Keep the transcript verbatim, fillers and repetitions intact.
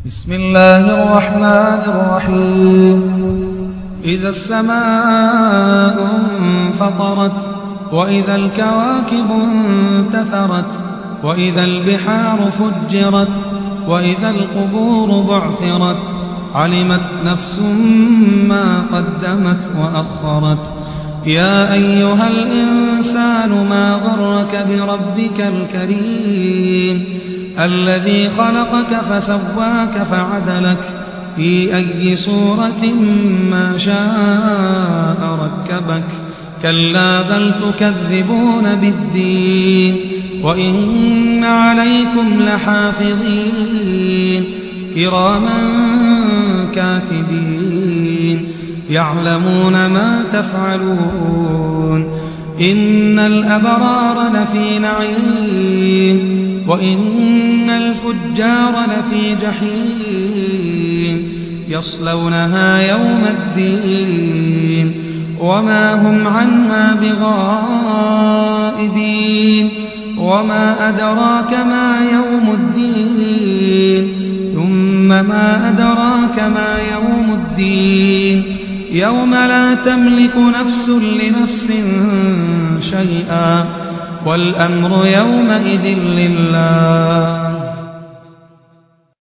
بسم الله الرحمن الرحيم. إذا السماء انفطرت وإذا الكواكب انتثرت وإذا البحار فجرت وإذا القبور بعثرت علمت نفس ما قدمت وأخرت. يا أيها الإنسان ما غرك بربك الكريم الذي خلقك فسواك فعدلك في أي صورة ما شاء ركبك. كلا بل تكذبون بالدين وإن عليكم لحافظين كراما كاتبين يعلمون ما تفعلون. إن الأبرار لفي نعيم وإن الفجار لفي جحيم يصلونها يوم الدين وما هم عنها بغائبين. وما أدراك ما يوم الدين ثم ما أدراك ما يوم الدين يوم لا تملك نفس لنفس شيئا والأمر يومئذ لله.